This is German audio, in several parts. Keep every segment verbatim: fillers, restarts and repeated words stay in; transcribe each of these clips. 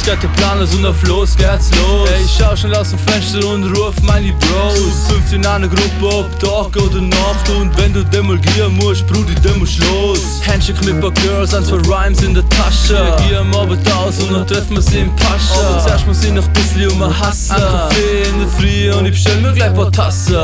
geht der Plan, also auf los geht's los. Ey, ich schau schnell aus dem Fenster und ruf meine Bros. Fünf in einer Gruppe, ob Tag oder Nacht. Und wenn du dem mal gehen musst, Brudi, dem musst los. Handshake mit paar Girls, ein, zwei Rhymes in der Tasche. Wir gehen am Abend aus und dann treffen wir sie im Pascha. Aber zuerst muss ich noch ein bisschen um ein Hassen. Ein Kaffee in der Früh und ich bestell mir gleich paar Tassen.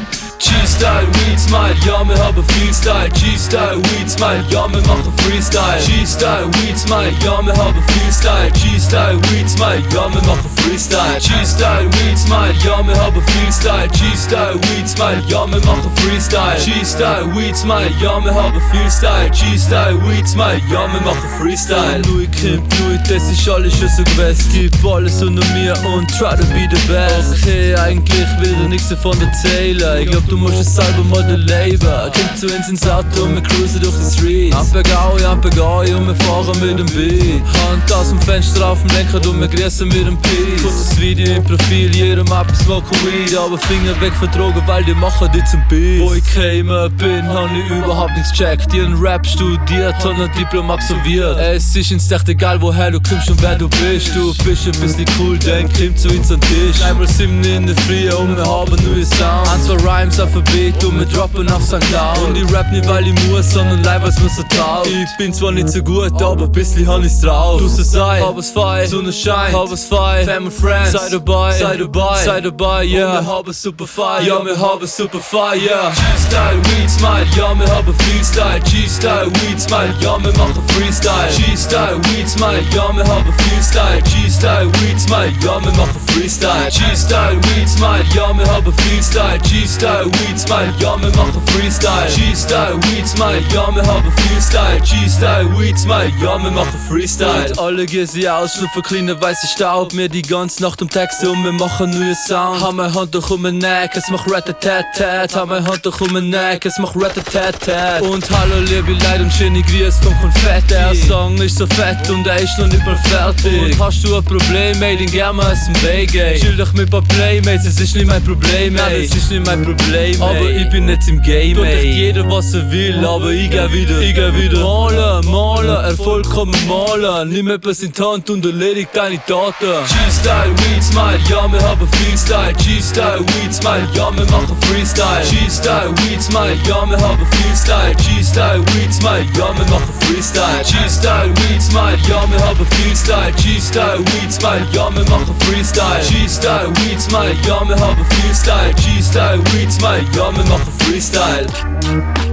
G-Style, Weed Smile, ja, wir haben viel Style. G-Style, Weed Smile, ja, wir machen Freestyle. G-Style, Weed Smile, ja, wir haben viel Style. G-Style, Weed Smile, ja, wir machen Freestyle. G-Style, Weed Smile, ja, wir haben viel Style. G-Style, Weed Smile, ja, wir machen Freestyle. G-Style, Weed Smile, ja, wir haben viel Style. G-Style, Weed Smile, ja, wir machen Freestyle. Louis Krimp, Louis, das ist alles schon so gewesen. Gib alles unter mir und try to be the best. Okay, eigentlich will dir nichts davon erzählen. Ich glaub, du musst es selber mal erleben. Kommt zu uns ins Auto und wir cruisen durch die Streets. Ampelgaui, Ampelgaui und wir fahren mit dem Beat. Hand aus dem Fenster auf dem Lenker und wir grüßen mit dem Peace. Kurzes Video im Profil, jeder Mappe smoke Weed. Aber Finger weg von Drogen, weil die machen die zum Beat. Wo ich came bin, hab ich überhaupt nichts gecheckt. Die haben Rap studiert und ein Diplom absolviert. Es ist uns echt egal, woher du kommst und wer du bist. Du bist ein bisschen cool, dann kommt zu uns an den Tisch. Einmal sieben in der Früh und wir haben neue Sounds. Ein, zwei Rhymes auf ein Beat und wir droppen auf Sankt Cloud. Und ich rap nicht, weil ich muss, sondern live, als mir's vertraut. Ich bin zwar nicht so gut, aber ein bisschen hab ich's drauf. Du so sei, hab es fein, Sonne scheint, hab es fein. Family Friends, sei dabei, sei dabei, sei dabei, yeah. Und wir haben super fein, ja, wir haben super fein, yeah. G-Style, Weed Smile, ja, wir haben viel Style. G-Style, Weed Smile, ja, wir machen Freestyle. G-Style, Weed Smile, ja, wir haben viel Style. G-Style, Weed Smile, ja, wir machen Freestyle. G-Style, Weed Smile, ja, wir haben viel Style. G-Style, Weed Smile, ja, wir machen Freestyle. G-Style, Weed Smile, ja, wir haben viel Style. G-Style, Weed Smile, ja, wir machen Freestyle. Und alle gehen sie aus, schlüpfen kleine weiße Staub. Mir die ganze Nacht am Text und wir machen neue Sound. Haben meine Hand doch um den Neck, es macht Rat-a-tat-tat. Haben meine Hand doch um den Neck, es macht Rat-a-tat-tat. Und hallo liebe Leute und schöne Grüße vom Konfetti. Der Song ist so fett und er ist noch nicht mal fertig. Und hast du ein Problem, ey, dann gern mal aus dem Weg, ey. Chill doch mit paar Playmates, es ist nicht mein Problem, ey. Nein, es ist nicht mein Problem, ey. Aber ich bin nicht im Game, tut echt jeder was er will, aber ich geh wieder, ich geh wieder. Malen, malen, Erfolg kann man malen. Nimm etwas in die Hand und erledigt deine Taten. G-Style, Weed Smile, ja, wir haben viel Style. G-Style, Weed Smile, ja, wir machen Freestyle. G-Style, Weed Smile, ja, wir haben viel Style. G-Style, Weed Smile, ja, wir machen Freestyle. G-Style, Weed Smile, ja, wir haben viel Style. G-Style, Weed Smile, ja, wir machen Freestyle. G-Style, Weed Smile, ja, wir haben viel Style. G-Style, Weed Smile, ja, wir machen Freestyle.